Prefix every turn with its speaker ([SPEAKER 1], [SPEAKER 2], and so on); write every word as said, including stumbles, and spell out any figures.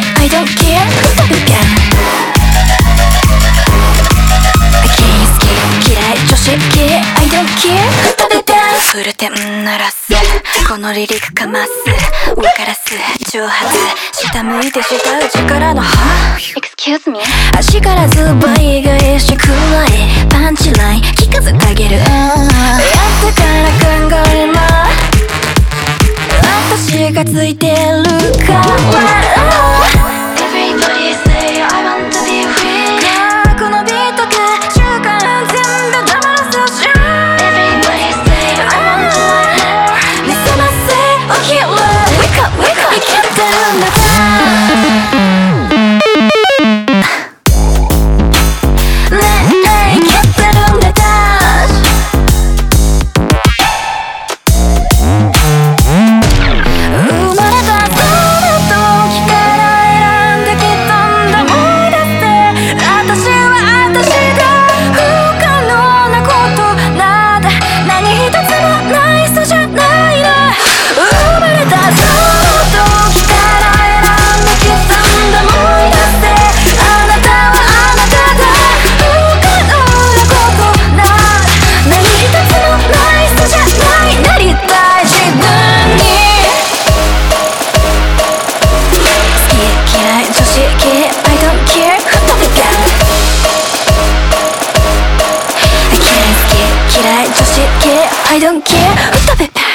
[SPEAKER 1] I don't care who食べるか好き嫌い女子系 I don't care who食べるかフルテン鳴らすこのリリックかます上からす挑発下向いて下打ちからのは Excuse me 足からズバイ返しくらいパンチライン聞かせてあげるやってから考えま私がついてるから Everybody say I want to be free このビートで習慣全部黙らせし Everybody say I want to like more 目覚ませ起きろ Wake up wake up 生きてるんだI don't care 歌べ